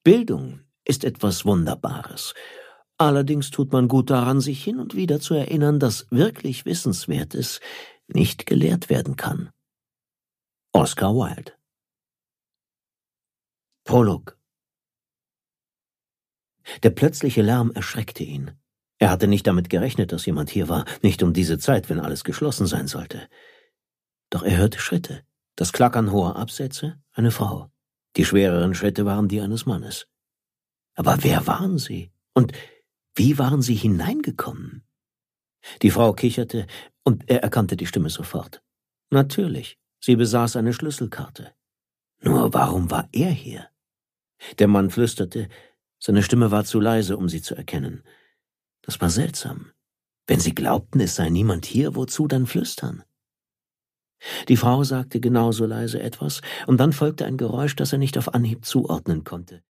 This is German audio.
Bildung ist etwas Wunderbares. Allerdings tut man gut daran, sich hin und wieder zu erinnern, dass wirklich Wissenswertes nicht gelehrt werden kann. Oscar Wilde. Prolog. Der plötzliche Lärm erschreckte ihn. Er hatte nicht damit gerechnet, dass jemand hier war, nicht um diese Zeit, wenn alles geschlossen sein sollte. Doch er hörte Schritte, das Klackern hoher Absätze, eine Frau. Die schwereren Schritte waren die eines Mannes. Aber wer waren sie? Und wie waren sie hineingekommen? Die Frau kicherte, und er erkannte die Stimme sofort. Natürlich, sie besaß eine Schlüsselkarte. Nur warum war er hier? Der Mann flüsterte, seine Stimme war zu leise, um sie zu erkennen. Das war seltsam. Wenn sie glaubten, es sei niemand hier, wozu dann flüstern? Die Frau sagte genauso leise etwas, und dann folgte ein Geräusch, das er nicht auf Anhieb zuordnen konnte.